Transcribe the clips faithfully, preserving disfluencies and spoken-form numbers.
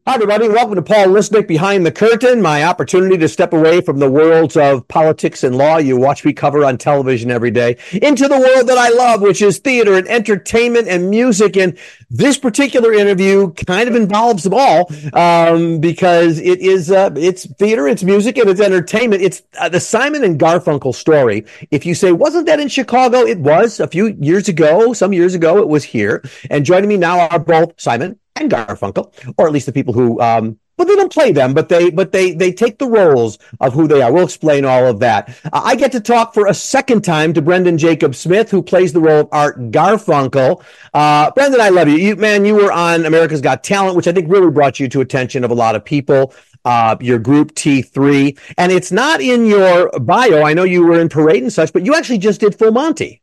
Hi, everybody. Welcome to Paul Lisnick Behind the Curtain, my opportunity to step away from the worlds of politics and law you watch me cover on television every day into the world that I love, which is theater and entertainment and music. And this particular interview kind of involves them all um, because it is uh, it's theater, it's music, and it's entertainment. It's uh, the Simon and Garfunkel story. If you say, wasn't that in Chicago? It was a few years ago. Some years ago, it was here. And joining me now are both Simon and Garfunkel, or at least the people who, um, well, they don't play them, but they, but they, they take the roles of who they are. We'll explain all of that. Uh, I get to talk for a second time to Brendan Jacob Smith, who plays the role of Art Garfunkel. Uh, Brendan, I love you. You, man, you were on America's Got Talent, which I think really brought you to attention of a lot of people. Uh, your group T three, and it's not in your bio. I know you were in Parade and such, but you actually just did Full Monty.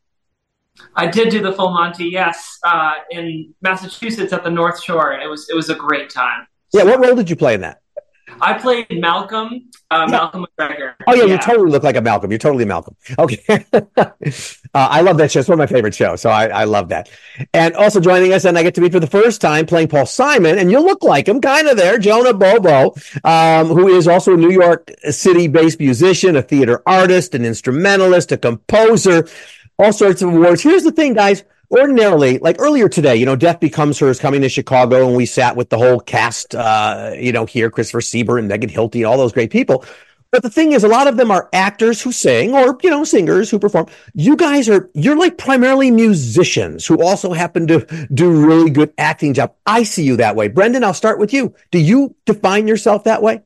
I did do the Full Monty, yes, uh, in Massachusetts at the North Shore. It was it was a great time. Yeah, what role did you play in that? I played Malcolm, uh, yeah. Malcolm McGregor. Oh, yeah, yeah, you totally look like a Malcolm. You're totally a Malcolm. Okay. uh, I love that show. It's one of my favorite shows, so I, I love that. And also joining us, and I get to meet for the first time, playing Paul Simon, and you look like him, kind of there, Jonah Bobo, um, who is also a New York City-based musician, a theater artist, an instrumentalist, a composer, all sorts of awards. Here's the thing, guys. Ordinarily, like earlier today, you know, Death Becomes Her is coming to Chicago, and we sat with the whole cast, uh, you know, here, Christopher Sieber and Megan Hilty, all those great people. But the thing is, a lot of them are actors who sing, or, you know, singers who perform. You guys are, you're like primarily musicians who also happen to do really good acting job. I see you that way. Brendan, I'll start with you. Do you define yourself that way?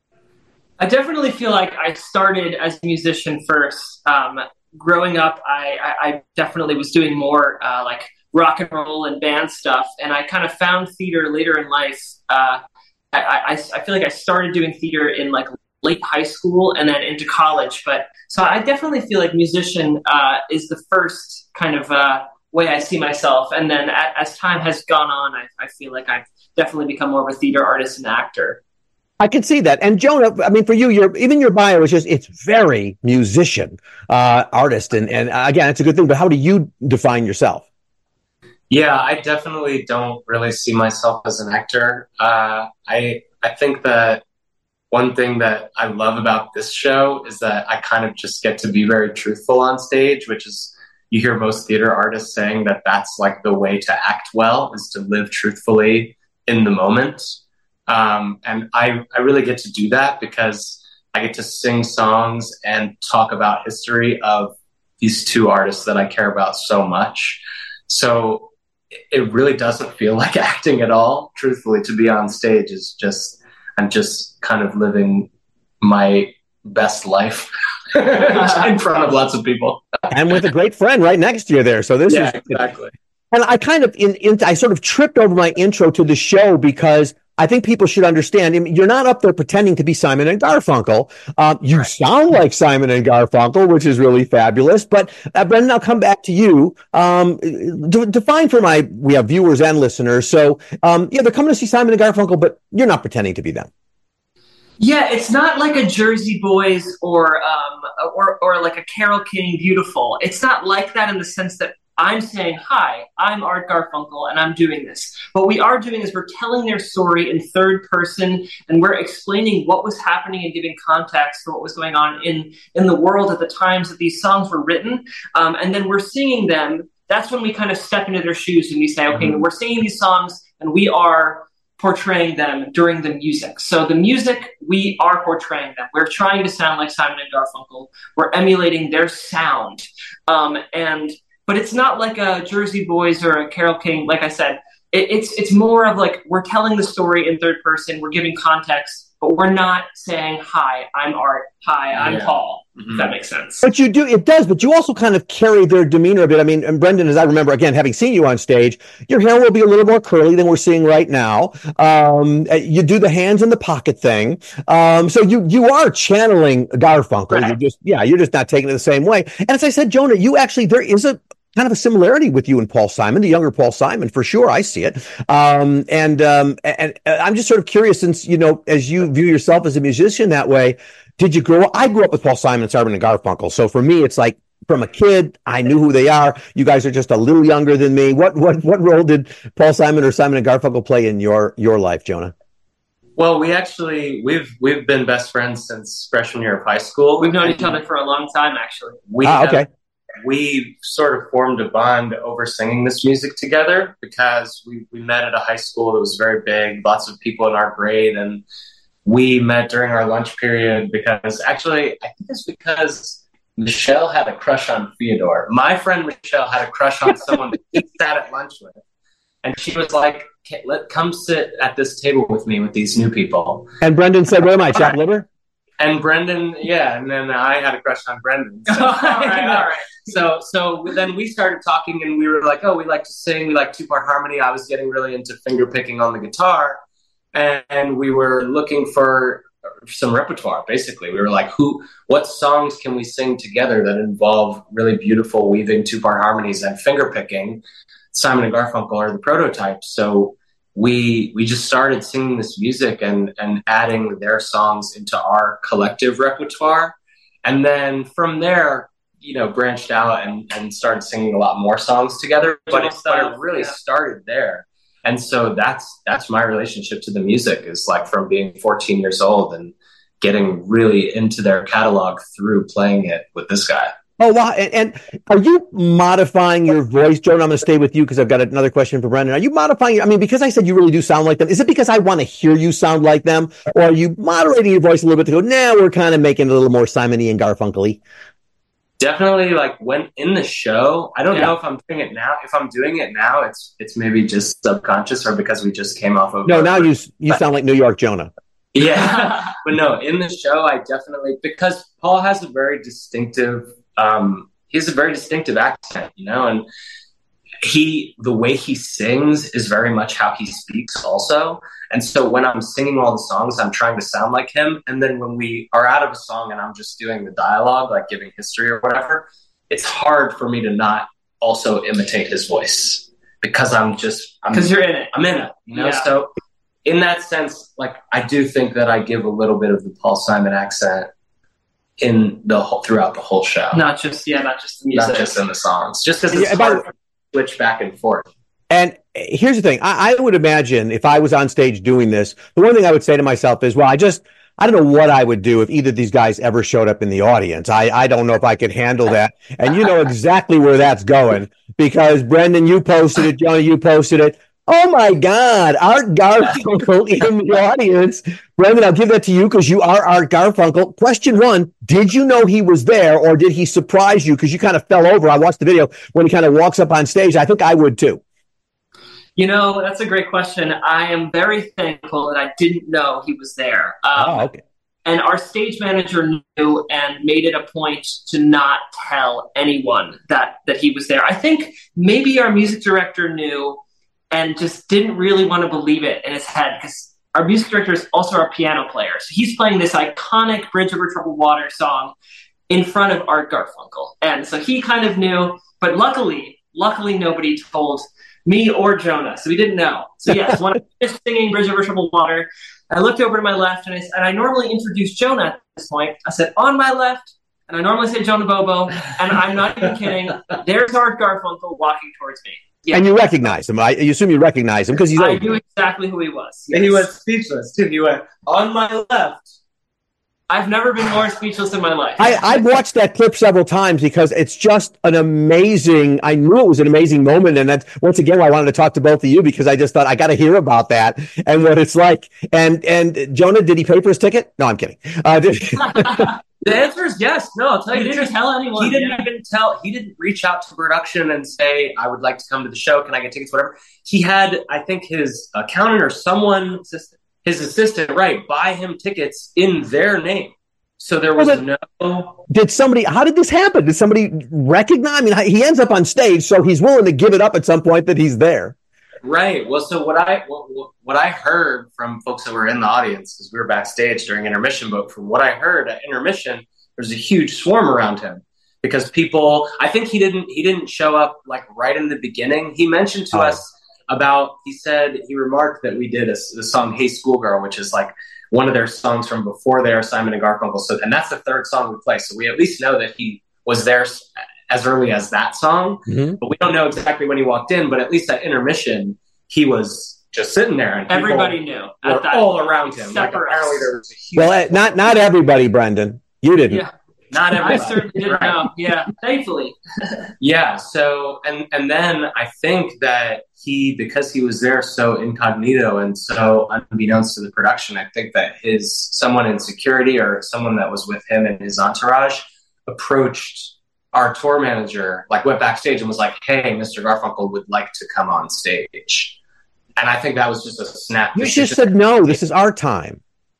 I definitely feel like I started as a musician first. Um, growing up, I, I, I definitely was doing more uh, like rock and roll and band stuff. And I kind of found theater later in life. Uh, I, I, I feel like I started doing theater in like late high school and then into college. But so I definitely feel like musician uh, is the first kind of uh, way I see myself. And then a, as time has gone on, I, I feel like I've definitely become more of a theater artist and actor. I can see that. And Jonah, I mean, for you, your even your bio is just, it's very musician, uh, artist. And, and again, it's a good thing, but how do you define yourself? Yeah, I definitely don't really see myself as an actor. Uh, I, I think that one thing that I love about this show is that I kind of just get to be very truthful on stage, which is, you hear most theater artists saying that that's like the way to act well, is to live truthfully in the moment. Um, and I, I really get to do that because I get to sing songs and talk about history of these two artists that I care about so much. So it really doesn't feel like acting at all. Truthfully, to be on stage is just, I'm just kind of living my best life in front of lots of people. And with a great friend right next to you there. So this yeah, is exactly. And I kind of, in, in, I sort of tripped over my intro to the show because I think people should understand, I mean, you're not up there pretending to be Simon and Garfunkel. Um, you right. sound like Simon and Garfunkel, which is really fabulous. But uh, Brendan, I'll come back to you. Um, to, define for my, we have viewers and listeners. So, um, yeah, they're coming to see Simon and Garfunkel, but you're not pretending to be them. Yeah, it's not like a Jersey Boys or um, or or like a Carole King Beautiful. It's not like that in the sense that I'm saying, hi, I'm Art Garfunkel, and I'm doing this. What we are doing is we're telling their story in third person, and we're explaining what was happening and giving context for what was going on in, in the world at the times that these songs were written. Um, and then we're singing them. That's when we kind of step into their shoes and we say, okay, mm-hmm. we're singing these songs, and we are portraying them during the music. So the music, we are portraying them. We're trying to sound like Simon and Garfunkel. We're emulating their sound. Um, and But it's not like a Jersey Boys or a Carole King. Like I said, it, it's it's more of like we're telling the story in third person. We're giving context, but we're not saying, hi, I'm Art. Hi, I'm yeah. Paul. Mm-hmm. If that makes sense. But you do, it does, but you also kind of carry their demeanor a bit. I mean, and Brendan, as I remember, again, having seen you on stage, your hair will be a little more curly than we're seeing right now. Um, you do the hands in the pocket thing. Um, so you, you are channeling Garfunkel. Right. You're just, yeah, you're just not taking it the same way. And as I said, Jonah, you actually, there is a kind of a similarity with you and Paul Simon, the younger Paul Simon, for sure. I see it. Um, and, um, and I'm just sort of curious, since, you know, as you view yourself as a musician that way, did you grow up? I grew up with Paul Simon, Simon and Garfunkel. So for me, it's like, from a kid, I knew who they are. You guys are just a little younger than me. What, what, what role did Paul Simon or Simon and Garfunkel play in your, your life, Jonah? Well, we actually we've we've been best friends since freshman year of high school. We've known each other for a long time, actually. We ah, have, okay. we sort of formed a bond over singing this music together because we, we met at a high school that was very big, lots of people in our grade, and we met during our lunch period because actually, I think it's because Michelle had a crush on Theodore. My friend Michelle had a crush on someone that he sat at lunch with. And she was like, let come sit at this table with me with these new people. And Brendan said, where am I, chopped liver? And Brendan, yeah, and then I had a crush on Brendan. So, all right, all right. so, so then we started talking, and we were like, oh, we like to sing, we like two-part harmony. I was getting really into finger picking on the guitar, and, and we were looking for some repertoire. Basically, we were like, who, what songs can we sing together that involve really beautiful weaving two-part harmonies and finger picking? Simon and Garfunkel are the prototypes. So we we just started singing this music and and adding their songs into our collective repertoire. And then from there, you know, branched out and, and started singing a lot more songs together. But it, but it really yeah. started there. And so that's that's my relationship to the music, is like from being fourteen years old and getting really into their catalog through playing it with this guy. Oh, wow. And, and are you modifying your voice, Jonah? I'm going to stay with you because I've got another question for Brendan. Are you modifying, I mean, because I said you really do sound like them, is it because I want to hear you sound like them? Or are you moderating your voice a little bit to go, nah, we're kind of making it a little more Simon-y and Garfunkel-y? Definitely, like when in the show, I don't yeah. know if I'm doing it now. If I'm doing it now, it's it's maybe just subconscious or because we just came off of. No, now you you sound like New York Jonah. Yeah, but no, in the show, I definitely, because Paul has a very distinctive, um, he has a very distinctive accent, you know, and he, the way he sings is very much how he speaks also. And so when I'm singing all the songs, I'm trying to sound like him. And then when we are out of a song and I'm just doing the dialogue, like giving history or whatever, it's hard for me to not also imitate his voice because I'm just, because you're in it. I'm in it, you know? Yeah. So in that sense, like, I do think that I give a little bit of the Paul Simon accent in the whole, throughout the whole show. Not just, yeah, not just the music. Not just in the songs. Just because it's yeah, hard to switch back and forth. And here's the thing. I, I would imagine if I was on stage doing this, the one thing I would say to myself is, well, I just, I don't know what I would do if either of these guys ever showed up in the audience. I, I don't know if I could handle that. And you know exactly where that's going because Brendan, you posted it. Jonah, you posted it. Oh my God, Art Garfunkel in the audience. Brendan, I'll give that to you because you are Art Garfunkel. Question one, did you know he was there or did he surprise you? Because you kind of fell over. I watched the video when he kind of walks up on stage. I think I would too. You know, that's a great question. I am very thankful that I didn't know he was there. Um, oh, okay. And our stage manager knew and made it a point to not tell anyone that, that he was there. I think maybe our music director knew and just didn't really want to believe it in his head because our music director is also our piano player. So he's playing this iconic Bridge Over Troubled Water song in front of Art Garfunkel. And so he kind of knew, but luckily, luckily nobody told me or Jonah. So we didn't know. So yes, when I finished singing Bridge Over Troubled Water, I looked over to my left and I, and I normally introduce Jonah at this point. I said, on my left, and I normally say Jonah Bobo, and I'm not even kidding, there's Art Garfunkel walking towards me. Yeah. And you recognize him. I you assume you recognize him because he's. I knew exactly who he was. Yes. And he went speechless too. He went on my left. I've never been more speechless in my life. I, I've watched that clip several times because it's just an amazing. I knew it was an amazing moment, and that's once again why I wanted to talk to both of you because I just thought I got to hear about that and what it's like. And and Jonah, did he pay for his ticket? No, I'm kidding. Uh, did, The answer is yes. No, I'll tell you. He didn't tell anyone. He didn't yeah. even tell. He didn't reach out to production and say, "I would like to come to the show. Can I get tickets?" Whatever. He had, I think, his accountant or someone, his assistant, right, buy him tickets in their name. So there was well, no. Did somebody? How did this happen? Did somebody recognize? I mean, he ends up on stage, so he's willing to give it up at some point that he's there. Right. Well, so what I what, what I heard from folks that were in the audience, because we were backstage during intermission, but from what I heard at intermission, there's a huge swarm around him because people. I think he didn't he didn't show up like right in the beginning. He mentioned to oh. us about. He said he remarked that we did a, the song "Hey Schoolgirl," which is like one of their songs from before their Simon and Garfunkel. So, and that's the third song we play. So we at least know that he was there as early as that song, mm-hmm. but we don't know exactly when he walked in, but at least at intermission, he was just sitting there, and everybody knew at that all around him. Like apparently there was a huge well, not not everybody, Brendan. You didn't. Yeah. Not everybody. I certainly didn't right. know. Yeah, thankfully. yeah. So, and and then I think that he, because he was there so incognito and so unbeknownst to the production, I think that his someone in security or someone that was with him and his entourage approached our tour manager, like went backstage and was like, "Hey, Mister Garfunkel would like to come on stage." And I think that was just a snap. You just said no. This is our time.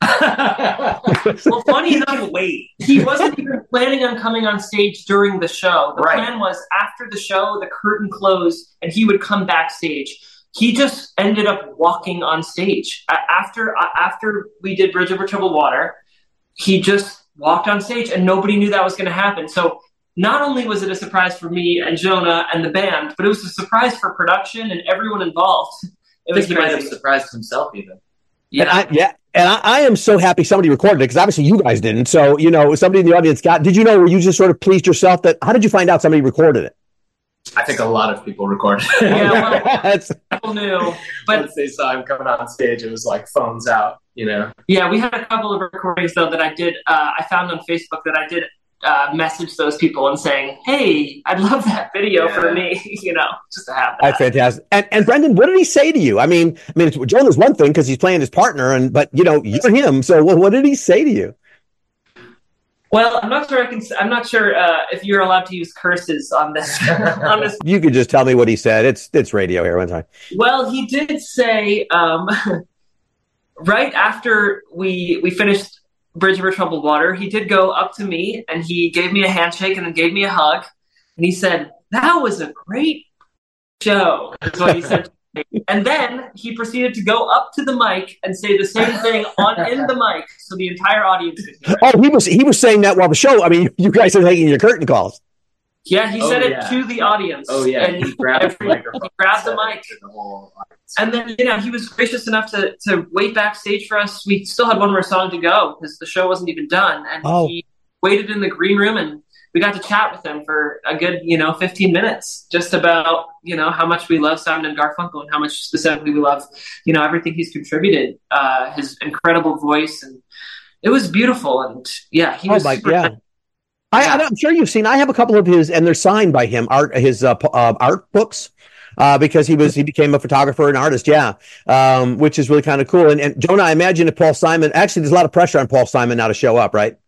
Well, funny enough, wait. He wasn't even planning on coming on stage during the show. The right. plan was after the show, the curtain closed, and he would come backstage. He just ended up walking on stage after after we did Bridge Over Troubled Water. He just walked on stage, and nobody knew that was going to happen. So not only was it a surprise for me and Jonah and the band, but it was a surprise for production and everyone involved. It was I think he might have surprised himself even. Yeah, and I, yeah, and I, I am so happy somebody recorded it because obviously you guys didn't. So you know, somebody in the audience got. Did you know? Were you just sort of pleased yourself that? How did you find out somebody recorded it? I think a lot of people recorded it. Yeah, well, people knew, but once they saw him coming on stage, it was like phones out. You know. Yeah, we had a couple of recordings though that I did. Uh, I found on Facebook that I did. Uh, message those people and saying, "Hey, I'd love that video yeah. for me," you know, just to have that. That's fantastic. And, and Brendan, what did he say to you? I mean, I mean, it's, Jonah's one thing because he's playing his partner, and but you know, you're him. So, what, what did he say to you? Well, I'm not sure. I can. I'm not sure uh, if you're allowed to use curses on this. on this. You could just tell me what he said. It's it's radio here. One time. Well, he did say um, right after we we finished Bridge Over Troubled Water, he did go up to me and he gave me a handshake and then gave me a hug. And he said, "That was a great show." That's what he said to me. And then he proceeded to go up to the mic and say the same thing on in the mic so the entire audience could hear it. Oh, he was he was saying that while the show, I mean, you guys are taking your curtain calls. Yeah, he oh, said yeah. it to the audience. Oh, yeah. And he grabbed, he grabbed the mic. The whole and then, you know, he was gracious enough to, to wait backstage for us. We still had one more song to go because the show wasn't even done. And oh. he waited in the green room and we got to chat with him for a good, you know, fifteen minutes just about, you know, how much we love Simon and Garfunkel and how much specifically we love, you know, everything he's contributed, uh, his incredible voice. And it was beautiful. And yeah, he oh was my, super yeah. I, I'm sure you've seen. I have a couple of his, and they're signed by him. Art, his uh, uh, art books, uh, because he was he became a photographer and artist. Yeah, um, which is really kind of cool. And, and Jonah, I imagine if Paul Simon, actually, there's a lot of pressure on Paul Simon now to show up, right?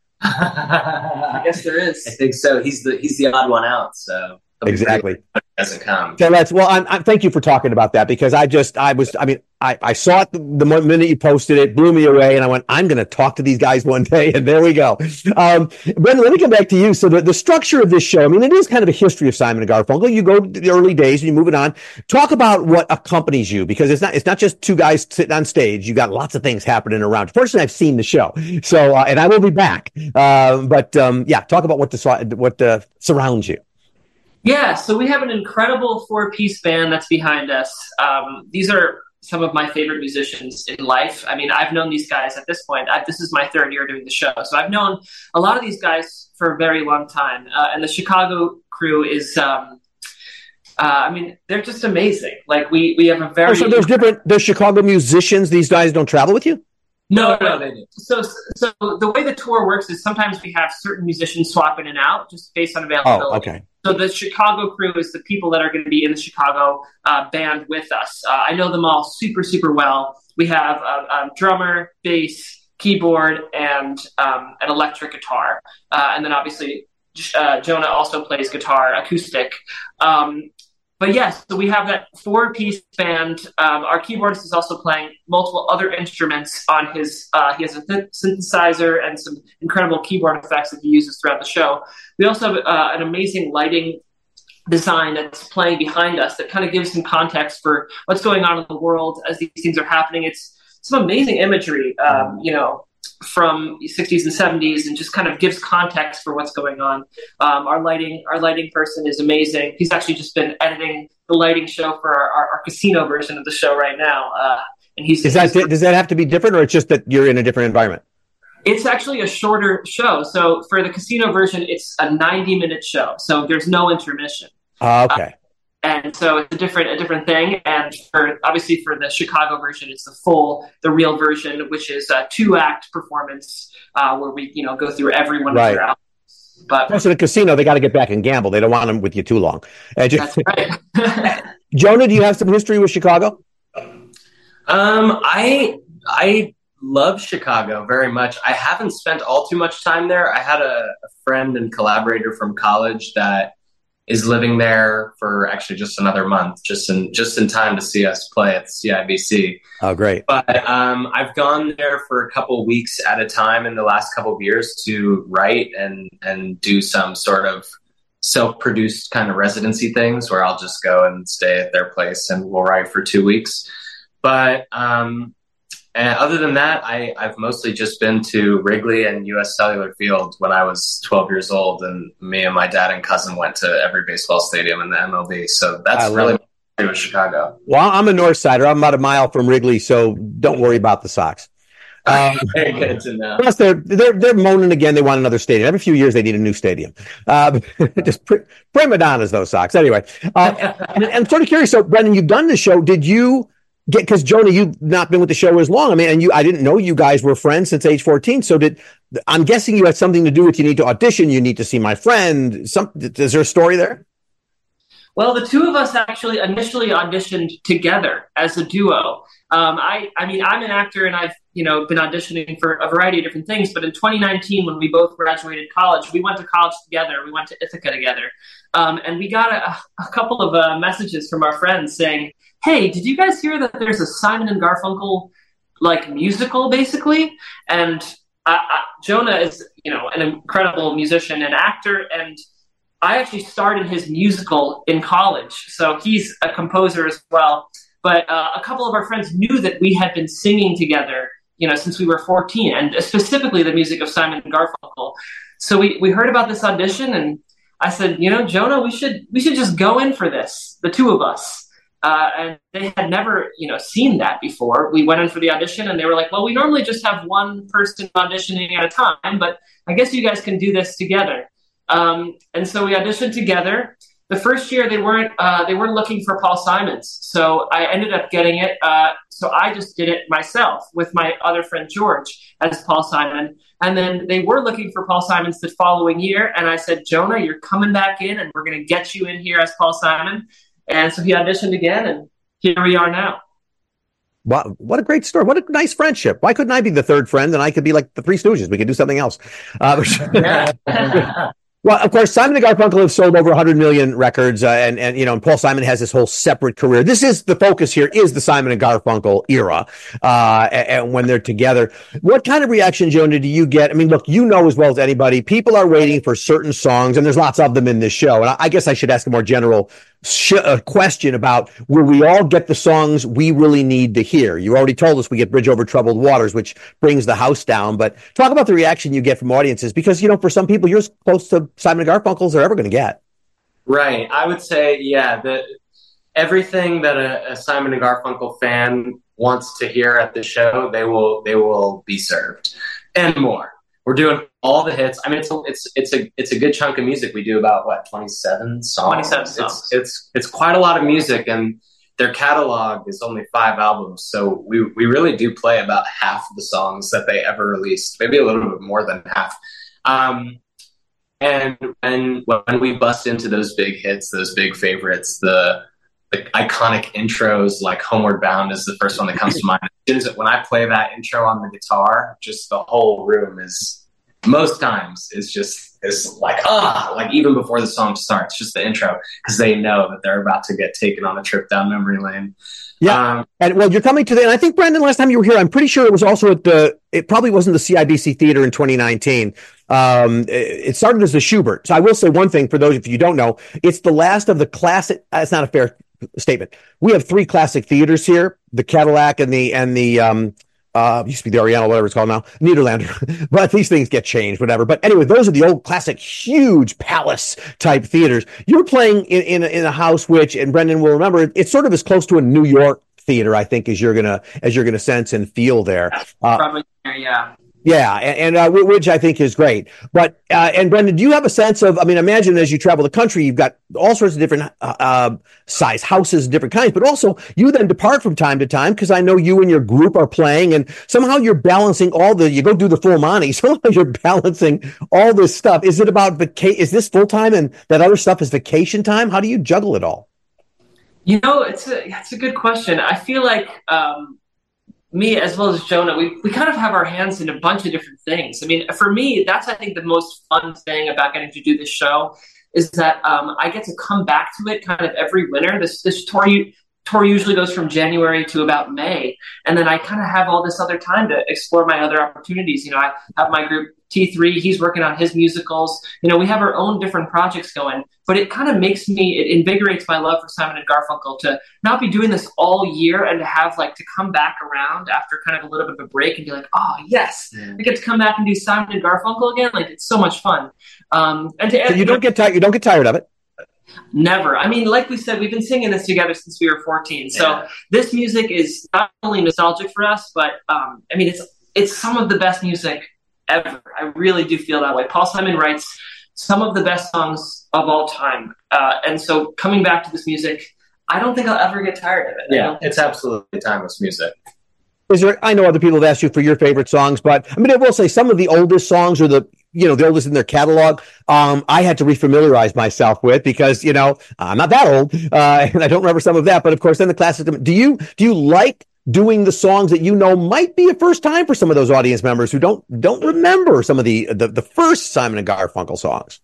I guess there is. I think so. He's the he's the odd one out. So exactly. Doesn't come. So that's well. I'm, I'm, thank you for talking about that because I just I was I mean I, I saw it the, the minute you posted it, blew me away, and I went, I'm going to talk to these guys one day, and there we go. Um, Brendan, let me come back to you. So the, the structure of this show, I mean, it is kind of a history of Simon and Garfunkel. You go to the early days and you move it on. Talk about what accompanies you because it's not it's not just two guys sitting on stage. You got lots of things happening around. Personally, I've seen the show, so uh, and I will be back. Uh, but um, yeah, talk about what the what uh, surrounds you. Yeah, so we have an incredible four-piece band that's behind us. Um, these are some of my favorite musicians in life. I mean, I've known these guys at this point. I, this is my third year doing the show. So I've known a lot of these guys for a very long time. Uh, and the Chicago crew is, um, uh, I mean, they're just amazing. Like, we, we have a very... Oh, so there's different, there's Chicago musicians. These guys don't travel with you? No, no, they do. So, so the way the tour works is sometimes we have certain musicians swap in and out just based on availability. Oh, okay. So the Chicago crew is the people that are going to be in the Chicago uh, band with us. Uh, I know them all super, super well. We have a, a drummer, bass, keyboard, and um, an electric guitar. Uh, and then obviously uh, Jonah also plays guitar, acoustic. Um, But yes, so we have that four-piece band. Um, our keyboardist is also playing multiple other instruments on his. Uh, he has a th- synthesizer and some incredible keyboard effects that he uses throughout the show. We also have uh, an amazing lighting design that's playing behind us that kind of gives some context for what's going on in the world as these things are happening. It's some amazing imagery, um, you know, from the sixties and seventies, and just kind of gives context for what's going on. Um, our lighting, our lighting person is amazing. He's actually just been editing the lighting show for our, our, our casino version of the show right now. Uh, and he's is that does that have to be different, or it's just that you're in a different environment? It's actually a shorter show. So for the casino version, it's a ninety minute show. So there's no intermission. Uh, okay. Uh, And so it's a different a different thing. And for obviously for the Chicago version, it's the full, the real version, which is a two act performance uh, where we you know go through every one right. of your albums. But plus in a casino, they got to get back and gamble. They don't want them with you too long. Uh, just, that's right. Jonah, do you have some history with Chicago? Um, I I love Chicago very much. I haven't spent all too much time there. I had a, a friend and collaborator from college that is living there for actually just another month, just in just in time to see us play at the C I B C. Oh, great! But um, I've gone there for a couple weeks at a time in the last couple of years to write and and do some sort of self-produced kind of residency things where I'll just go and stay at their place and we'll write for two weeks. But um, and other than that, I, I've mostly just been to Wrigley and U S Cellular Field when I was twelve years old, and me and my dad and cousin went to every baseball stadium in the M L B. So that's really what I do with Chicago. Well, I'm a North Sider. I'm about a mile from Wrigley, so don't worry about the Sox. Um, Very good to know. Plus, they're they're they're moaning again. They want another stadium. Every few years, they need a new stadium. Uh, just pr- prima donnas, those Sox. Anyway, uh, and, and I'm sort of curious. So, Brendan, you've done this show. Did you get, because Jonah, you've not been with the show as long. I mean, and you, I didn't know you guys were friends since age fourteen. So, did I'm guessing you had something to do with you need to audition, you need to see my friend. Some is there a story there? Well, the two of us actually initially auditioned together as a duo. Um, I, I mean, I'm an actor and I've, you know, been auditioning for a variety of different things. But in twenty nineteen, when we both graduated college, we went to college together. We went to Ithaca together. Um, and we got a, a couple of uh, messages from our friends saying, hey, did you guys hear that there's a Simon and Garfunkel, like, musical, basically? And I, I, Jonah is, you know, an incredible musician and actor. And I actually starred in his musical in college. So he's a composer as well. But uh, a couple of our friends knew that we had been singing together, you know, since we were fourteen, and specifically the music of Simon and Garfunkel. So we, we heard about this audition, and I said, you know, Jonah, we should we should just go in for this, the two of us. Uh, and they had never, you know, seen that before. We went in for the audition, and they were like, well, we normally just have one person auditioning at a time, but I guess you guys can do this together. Um, and so we auditioned together. The first year they weren't uh, they weren't looking for Paul Simons, so I ended up getting it. Uh, so I just did it myself with my other friend George as Paul Simon, and then they were looking for Paul Simons the following year. And I said, Jonah, you're coming back in, and we're going to get you in here as Paul Simon. And so he auditioned again, and here we are now. Wow, what a great story! What a nice friendship. Why couldn't I be the third friend, and I could be like the Three Stooges? We could do something else. Uh, Well, of course, Simon and Garfunkel have sold over one hundred million records, uh, and, and, you know, and Paul Simon has this whole separate career. This is the focus here is the Simon and Garfunkel era, uh, and, and when they're together. What kind of reaction, Jonah, do you get? I mean, look, you know as well as anybody, people are waiting for certain songs, and there's lots of them in this show. And I, I guess I should ask a more general sh- uh, question about, will we all get the songs we really need to hear? You already told us we get Bridge Over Troubled Waters, which brings the house down, but talk about the reaction you get from audiences, because, you know, for some people, you're as close to Simon and Garfunkel's they're ever going to get. Right. I would say, yeah, that everything that a, a Simon and Garfunkel fan wants to hear at the show, they will they will be served, and more. We're doing all the hits. I mean, it's a, it's it's a it's a good chunk of music. We do about what twenty-seven songs. twenty-seven songs. It's it's it's quite a lot of music, and their catalog is only five albums. So we we really do play about half of the songs that they ever released, maybe a little bit more than half. Um, And and when we bust into those big hits, those big favorites, the the iconic intros like Homeward Bound is the first one that comes to mind. As soon as when I play that intro on the guitar, just the whole room is, most times, is just is like, ah, like even before the song starts, just the intro, because they know that they're about to get taken on a trip down memory lane. Yeah. Um, and well, you're coming to the, and I think, Brendan, last time you were here, I'm pretty sure it was also at the, it probably wasn't the C I B C Theater in twenty nineteen. Um, it started as the Schubert. So I will say one thing for those of you who don't know, it's the last of the classic, that's not a fair statement. We have three classic theaters here, the Cadillac and the, and the, um, uh, used to be the Oriental, whatever it's called now, Nederlander, but these things get changed, whatever. But anyway, those are the old classic, huge palace type theaters. You're playing in, in, in a house, which, and Brendan will remember, it's sort of as close to a New York theater, I think, as you're gonna, as you're gonna sense and feel there. Uh, Probably, yeah. Yeah, and, and uh, which I think is great. But uh, and Brendan, do you have a sense of? I mean, imagine as you travel the country, you've got all sorts of different uh, uh, size houses, different kinds. But also, you then depart from time to time because I know you and your group are playing, and somehow you're balancing all the. You go do the full Monty. Somehow you're balancing all this stuff. Is it about vaca- Is this full time and that other stuff is vacation time? How do you juggle it all? You know, it's a it's a good question. I feel like. Um, Me as well as Jonah, we, we kind of have our hands in a bunch of different things. I mean, for me, that's I think the most fun thing about getting to do this show is that um, I get to come back to it kind of every winter. This this tour tour usually goes from January to about May, and then I kind of have all this other time to explore my other opportunities. You know, I have my group T three. He's working on his musicals. You know, we have our own different projects going, but it kind of makes me, it invigorates my love for Simon and Garfunkel to not be doing this all year and to have like to come back around after kind of a little bit of a break and be like, oh yes, yeah. I get to come back and do Simon and Garfunkel again. Like it's so much fun. Um, and to, so you don't get tired. You don't get tired of it. Never. I mean, like we said, we've been singing this together since we were fourteen. So yeah. This music is not only nostalgic for us, but um, I mean, it's it's some of the best music ever. I really do feel that way. Paul Simon writes some of the best songs of all time. Uh, and so coming back to this music, I don't think I'll ever get tired of it. Yeah, it's absolutely timeless music. Is there, I know other people have asked you for your favorite songs, but I mean, I will say some of the oldest songs or the, you know, the oldest in their catalog, um, I had to refamiliarize myself with because, you know, I'm not that old, uh, and I don't remember some of that, but of course then the classics. Do you, do you like doing the songs that you know might be a first time for some of those audience members who don't, don't remember some of the, the, the first Simon and Garfunkel songs?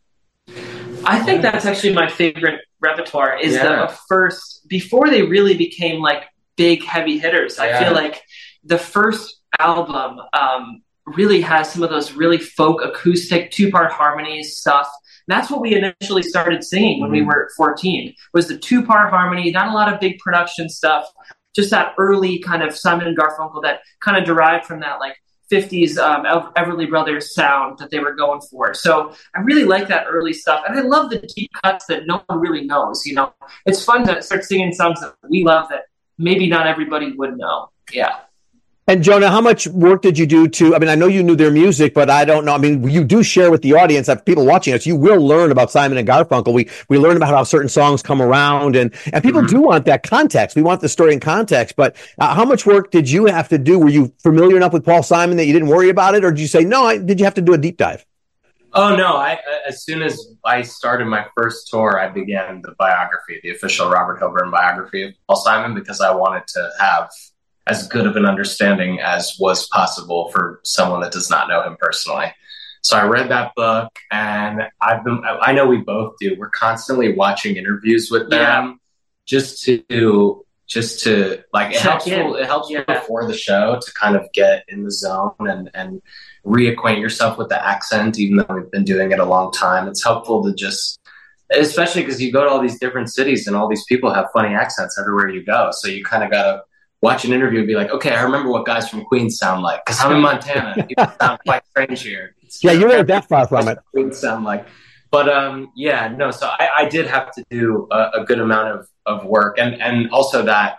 I think that's actually my favorite repertoire is yeah. the first, before they really became like big heavy hitters. I yeah. feel like the first album um, really has some of those really folk acoustic two-part harmonies stuff. And that's what we initially started singing when mm-hmm. we were fourteen, was the two-part harmony, not a lot of big production stuff, just that early kind of Simon and Garfunkel that kind of derived from that like fifties um, Everly Brothers sound that they were going for. So I really like that early stuff. And I love the deep cuts that no one really knows, you know. It's fun to start singing songs that we love that maybe not everybody would know. Yeah. And Jonah, how much work did you do to, I mean, I know you knew their music, but I don't know. I mean, you do share with the audience, that people watching us, you will learn about Simon and Garfunkel. We we learn about how certain songs come around, and, and people mm-hmm. do want that context. We want the story in context, but uh, how much work did you have to do? Were you familiar enough with Paul Simon that you didn't worry about it? Or did you say, no, I, did you have to do a deep dive? Oh, no. I, as soon as I started my first tour, I began the biography, the official Robert Hilburn biography of Paul Simon, because I wanted to have as good of an understanding as was possible for someone that does not know him personally. So I read that book, and I've been, I know we both do. We're constantly watching interviews with them yeah. just to, just to like, it helps, it helps yeah. before the show to kind of get in the zone and, and reacquaint yourself with the accent, even though we've been doing it a long time. It's helpful to just, especially because you go to all these different cities and all these people have funny accents everywhere you go. So you kind of got to watch an interview and be like, okay, I remember what guys from Queens sound like, because I'm in Montana. People sound quite strange here. It's yeah, you weren't that far from it. Queens sound like. But um, yeah, no, so I, I did have to do a, a good amount of, of work. And, and also that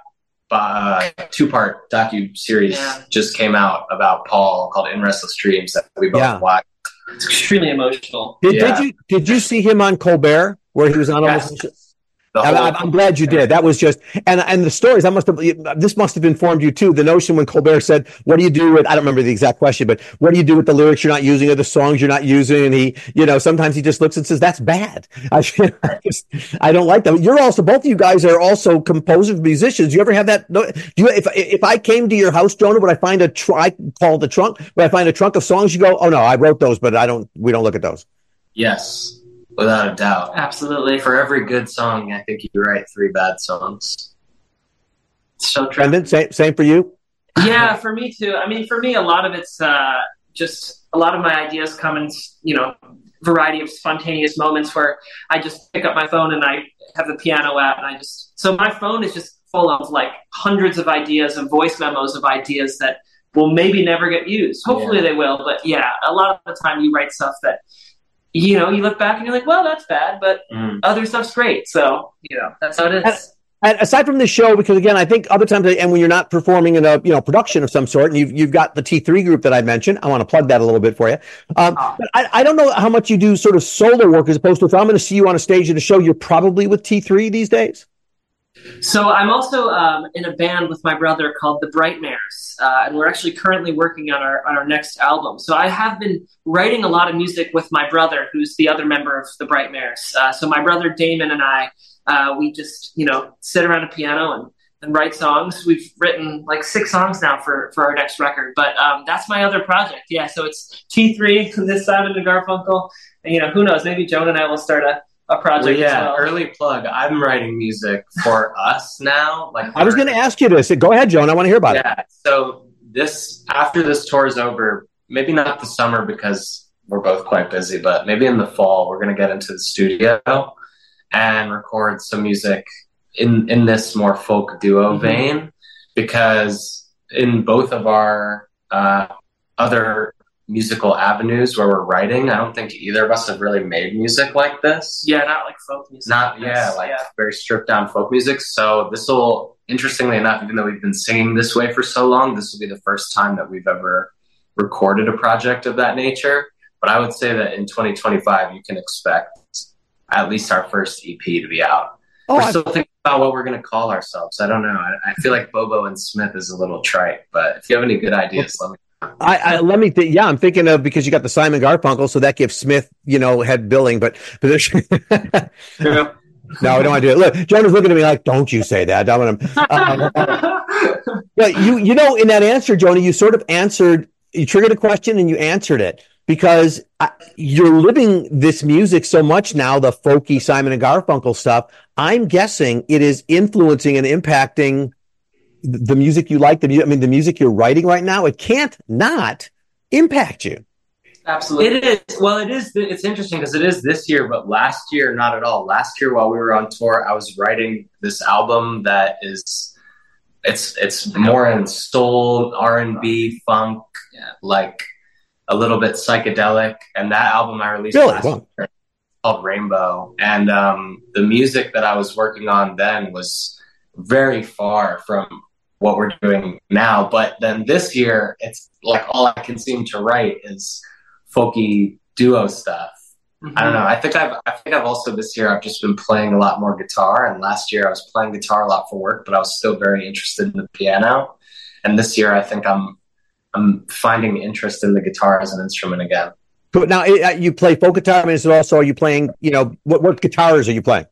uh, two-part docu-series yeah. just came out about Paul called In Restless Dreams that we both yeah. watched. It's extremely emotional. Did, yeah. did you did you see him on Colbert, where he was on yes. almost... I'm, I'm glad you did. That was just, and and the stories, I must have, this must have informed you too. The notion when Colbert said, what do you do with, I don't remember the exact question, but what do you do with the lyrics you're not using or the songs you're not using? And he, you know, sometimes he just looks and says, that's bad. I, just, I don't like that. You're also, both of you guys are also composers, musicians. Do you ever have that? Do you, if, if I came to your house, Jonah, would I find a, tr- I call it the trunk, would I find a trunk of songs? You go, oh no, I wrote those, but I don't, we don't look at those. Yes. Without a doubt. Absolutely. For every good song, I think you write three bad songs. So true. Brendan, same, same for you? Yeah, for me too. I mean, for me, a lot of it's uh, just a lot of my ideas come in, you know, variety of spontaneous moments where I just pick up my phone and I have the piano app and I just, so my phone is just full of like hundreds of ideas and voice memos of ideas that will maybe never get used. Hopefully yeah. they will. But yeah, a lot of the time you write stuff that, you know, you look back and you're like, well, that's bad, but mm. other stuff's great. So, you know, that's how it is. And aside from this show, because again, I think other times, and when you're not performing in a you know production of some sort, and you've you've got the T three group that I mentioned, I want to plug that a little bit for you. Um, but I, I don't know how much you do sort of solo work as opposed to if I'm going to see you on a stage at a show, you're probably with T three these days. So I'm also um, in a band with my brother called the Brightmares, uh, and we're actually currently working on our on our next album. So I have been writing a lot of music with my brother, who's the other member of the Brightmares. Uh, so my brother Damon and I, uh, we just you know sit around a piano and, and write songs. We've written like six songs now for, for our next record, but um, that's my other project. Yeah, so it's T three, this Simon and Garfunkel, and you know who knows, maybe Joan and I will start a. A project. Well, yeah, as well. Early plug. I'm writing music for us now. Like I was going to ask you this. Go ahead, Joan. I want to hear about yeah, it. Yeah. So this after this tour is over, maybe not the summer because we're both quite busy, but maybe in the fall we're going to get into the studio and record some music in in this more folk duo mm-hmm. vein, because in both of our uh, other musical avenues where we're writing, I don't think either of us have really made music like this. Yeah, not like folk music. Not, yeah, like yeah. very stripped down folk music. So this will, interestingly enough, even though we've been singing this way for so long, this will be the first time that we've ever recorded a project of that nature. But I would say that in twenty twenty-five, you can expect at least our first E P to be out. Oh, we're I've... still thinking about what we're going to call ourselves. I don't know. I, I feel like Bobo and Smith is a little trite, but if you have any good ideas, let me I, I let me think. Yeah, I'm thinking of because you got the Simon Garfunkel, so that gives Smith, you know, head billing. But position. yeah. No, I don't want to do it. Look, Jonah's looking at me like, "Don't you say that?" I want him. Um, yeah, you you know, in that answer, Jonah, you sort of answered. You triggered a question and you answered it because I, you're living this music so much now, the folky Simon and Garfunkel stuff. I'm guessing it is influencing and impacting the music you like, the I mean, the music you're writing right now. It can't not impact you. Absolutely. It is. Well, it is. It's interesting because it is this year, but last year, not at all. Last year, while we were on tour, I was writing this album that is, it's it's more in soul, R and B, funk, like a little bit psychedelic. And that album I released really? last Wow. year called Rainbow. And um, the music that I was working on then was very far from what we're doing now. But then this year, it's like all I can seem to write is folky duo stuff. Mm-hmm. I don't know. I think I've I think I've also this year I've just been playing a lot more guitar. And last year I was playing guitar a lot for work, but I was still very interested in the piano. And this year I think I'm I'm finding interest in the guitar as an instrument again. But now you play folk guitar. I mean, is it also are you playing? You know, what what guitars are you playing?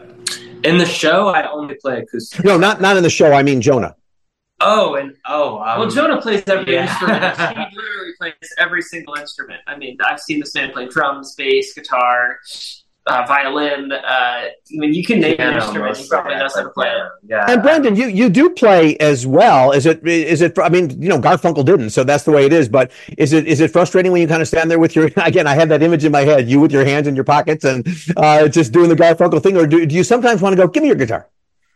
In the show, I only play acoustic. No, not not in the show. I mean, Jonah. Oh, and oh, um, well, Jonah plays every yeah. instrument. He literally plays every single instrument. I mean, I've seen this man play drums, bass, guitar, uh, violin. Uh, I mean, you can name an instrument. He probably knows how to play it. Yeah. And Brendan, you, you do play as well. Is it is it? I mean, you know, Garfunkel didn't, so that's the way it is. But is it is it frustrating when you kind of stand there with your again? I have that image in my head, you with your hands in your pockets and uh, just doing the Garfunkel thing, or do, do you sometimes want to go, give me your guitar?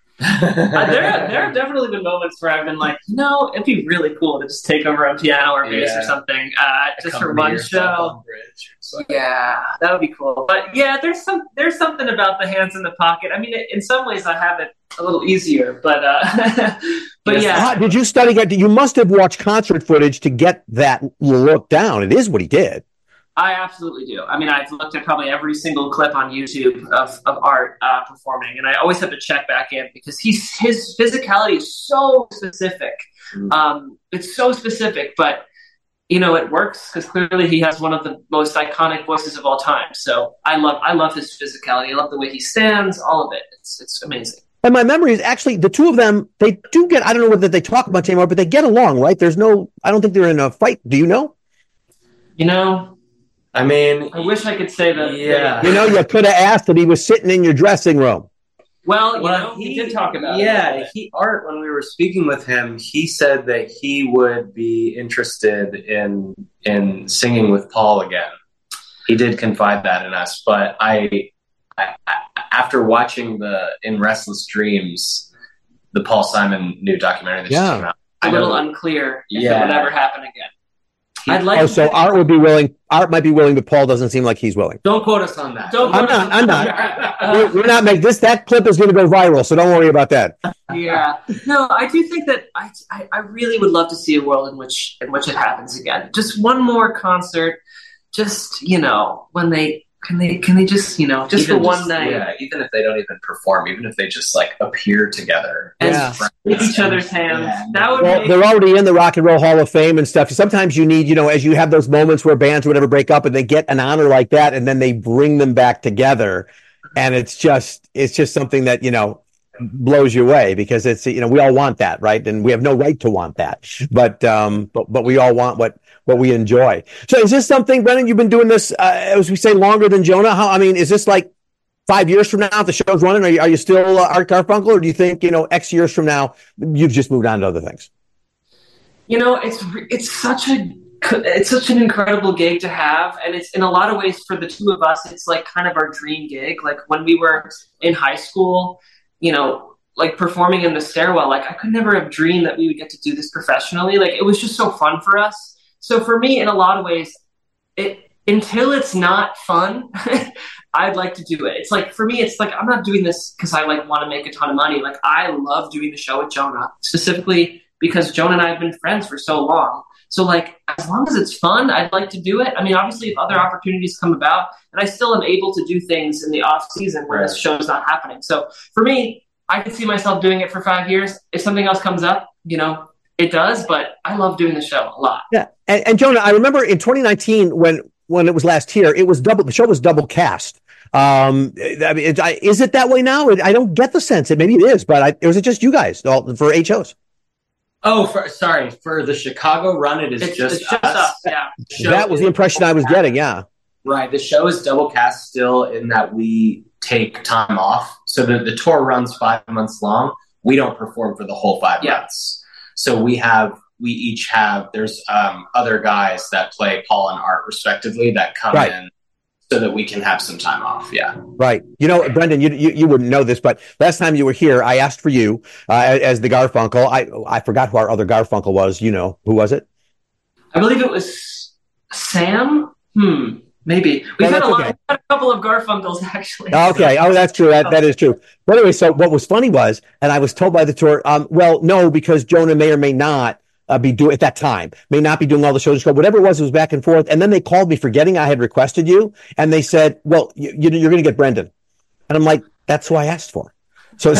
uh, there, there have definitely been moments where I've been like, you know, it'd be really cool to just take over a piano or bass yeah. or something, uh, just for one show. Yeah, that would be cool. But yeah, there's some, there's something about the hands in the pocket. I mean, in some ways, I have it a little easier, but uh, but yes. yeah. Uh, did you study? You must have watched concert footage to get that look down. It is what he did. I absolutely do. I mean, I've looked at probably every single clip on YouTube of, of Art uh, performing, and I always have to check back in because he's his physicality is so specific. Mm-hmm. Um, it's so specific, but you know, it works because clearly he has one of the most iconic voices of all time. So I love, I love his physicality. I love the way he stands. All of it. It's, it's amazing. And my memory is actually the two of them. They do get. I don't know whether they talk much anymore, but they get along, right? There's no. I don't think they're in a fight. Do you know? You know. I mean, I wish I could say that. Yeah. You know, you could have asked that he was sitting in your dressing room. Well, you well, know, he, he did talk about yeah, it. Yeah, he Art, when we were speaking with him, he said that he would be interested in in singing with Paul again. He did confide that in us, but I, I, I after watching the In Restless Dreams, the Paul Simon new documentary that yeah. just came out, a little unclear if yeah. it would ever happen again. I'd like Oh, to so say- Art would be willing. Art might be willing, but Paul doesn't seem like he's willing. Don't quote us on that. Don't I'm quote not. us- I'm not. We're, we're not making this. That clip is going to go viral, so don't worry about that. Yeah, no, I do think that I, I, I really would love to see a world in which in which it happens again. Just one more concert, just you know, when they can they can they just you know just Even for one just- night Yeah, even if they don't even perform, even if they just like appear together. and Yeah. shake each other's hands. Yeah. That would Well, make they're already in the Rock and Roll Hall of Fame and stuff. Sometimes you need, you know, as you have those moments where bands or whatever break up and they get an honor like that, and then they bring them back together, and it's just it's just something that you know blows you away because it's you know we all want that, right? And we have no right to want that, but um, but but we all want what what we enjoy. So is this something, Brendan? You've been doing this, uh, as we say, longer than Jonah. How I mean, is this like five years from now, if the show's running, are you, are you still uh, Art Garfunkel, or do you think you know X years from now you've just moved on to other things? you know it's it's such a it's such an incredible gig to have, and it's in a lot of ways for the two of us it's like kind of our dream gig. Like when we were in high school, you know, like performing in the stairwell, like I could never have dreamed that we would get to do this professionally. Like it was just so fun for us. So for me, in a lot of ways, it until it's not fun, I'd like to do it. It's like for me, it's like I'm not doing this because I like want to make a ton of money. Like I love doing the show with Jonah, specifically because Jonah and I have been friends for so long. So like as long as it's fun, I'd like to do it. I mean, obviously, if other opportunities come about, and I still am able to do things in the off season where this show is not happening. So for me, I could see myself doing it for five years. If something else comes up, you know, it does. But I love doing the show a lot. Yeah, and, and Jonah, I remember in twenty nineteen when when it was last here, it was double. The show was double cast. Um, I mean, it, I, is it that way now? I don't get the sense. It maybe it is, but I, or was it just you guys all, for eight shows? Oh, for, sorry. For the Chicago run, it is It's just, it's just us. us. Yeah. Show That was the is- impression I was getting. Yeah. Right. The show is double cast still in that we take time off. So the, the tour runs five months long. We don't perform for the whole five Yeah. months. So we have, we each have, there's um, other guys that play Paul and Art respectively that come Right. in so that we can have some time off. Yeah. Right. You know, Brendan, you, you you wouldn't know this, but last time you were here, I asked for you uh, as the Garfunkel. I I forgot who our other Garfunkel was. You know, who was it? I believe it was Sam. Hmm. Maybe we've No, had a that's lot. okay. We've had a couple of Garfunkels actually. Okay. Oh, that's true. That that is true. But anyway, so what was funny was, and I was told by the tour, um, well, no, because Jonah may or may not uh, be doing at that time, may not be doing all the shows, whatever it was, it was back and forth. And then they called me forgetting I had requested you, and they said, well, you, you, you're going to get Brendan, and I'm like, that's who I asked for. So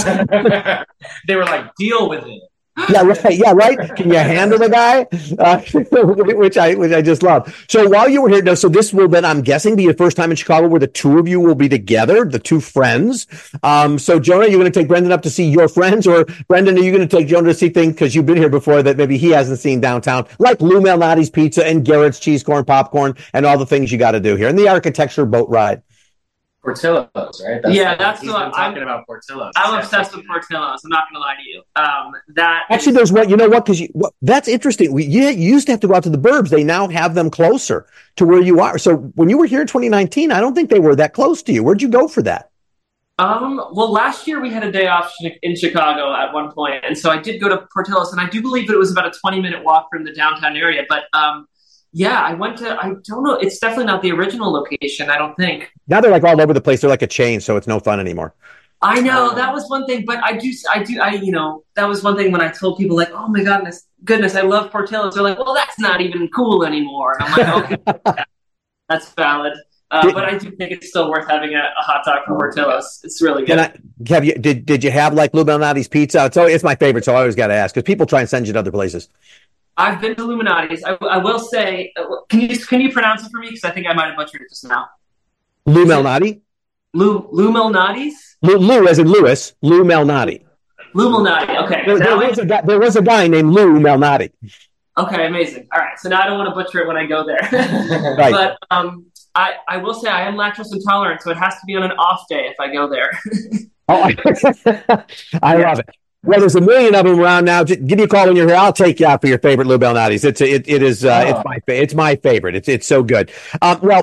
They were like, deal with it. yeah, right. Yeah, right. Can you handle the guy? Uh, which I which I just love. So while you were here, no, so this will then, I'm guessing, be your first time in Chicago where the two of you will be together, the two friends. Um, so Jonah, you're going to take Brendan up to see your friends, or Brendan, are you going to take Jonah to see things because you've been here before that maybe he hasn't seen downtown, like Lou Malnati's Pizza and Garrett's Cheese Corn Popcorn and all the things you got to do here, and the architecture boat ride. Portillo's, right? Yeah, that's he's the been one. talking I'm- about Portillo's. I'm Yeah. obsessed with Portillo's. I'm not going to lie to you. Um, that Actually, there's one. You know what? Because you, what, that's interesting. We you, you used to have to go out to the burbs. They now have them closer to where you are. So when you were here in twenty nineteen, I don't think they were that close to you. Where'd you go for that? Um, well, last year we had a day off in Chicago at one point, and so I did go to Portillo's, and I do believe it was about a twenty minute walk from the downtown area. But um, yeah, I went to. I don't know. It's definitely not the original location. I don't think. Now they're like all over the place. They're like a chain, so it's no fun anymore. I know that was one thing, but I do. I do. I you know that was one thing when I told people like, oh my goodness, goodness, I love Portillo's. They're like, well, that's not even cool anymore. And I'm like, okay, that's valid. Uh, but I do think it's still worth having a, a hot dog from Portillo's. It's really good. Can I have you? Did did you have like Lou Malnati's Pizza? It's always, it's my favorite, so I always got to ask because people try and send you to other places. I've been to Illuminati's. I, I will say, uh, can you can you pronounce it for me? Because I think I might have butchered it just now. Lou Malnati, Lou Lou Malnati's. Lou, Lou as in Lewis, Lou Malnati. Lou Malnati. Okay. There, there Now I- was a guy, there was a guy named Lou Malnati. okay. Amazing. All right. So now I don't want to butcher it when I go there. Right. But um, I I will say I am lactose intolerant, so it has to be on an off day if I go there. Oh, I, I love it. Well, there's a million of them around now. Just give me a call when you're here. I'll take you out for your favorite Lou Malnati's. It's it it is uh, Oh. it's my fa- it's my favorite. It's it's so good. Um, well,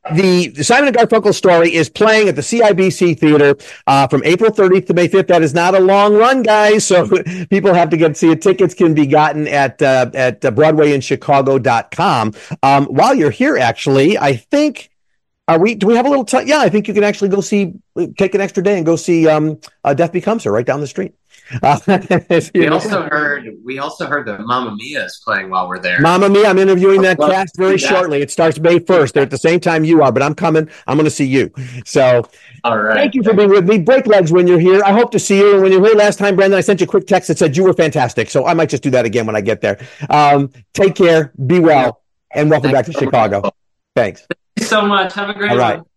the Simon and Garfunkel story is playing at the C I B C Theater uh, from April thirtieth to May fifth. That is not a long run, guys. So people have to get see it. Tickets can be gotten at uh, at broadway in chicago dot com. Um, while you're here, actually, I think are we? Do we have a little time? Yeah, I think you can actually go see. Take an extra day and go see um, uh, Death Becomes Her right down the street. Uh, we also heard we also heard that Mamma Mia is playing while we're there. Mamma Mia, I'm interviewing that cast very shortly. It starts May first. They're at the same time you are, but I'm coming. I'm going to see you. So, all right. Thank you for being with me. Break legs when you're here. I hope to see you. And when you were here last time, Brandon, I sent you a quick text that said you were fantastic. So I might just do that again when I get there. Um, take care. Be well, and welcome back to Chicago. Thanks. Thank you so much. Have a great All right. one.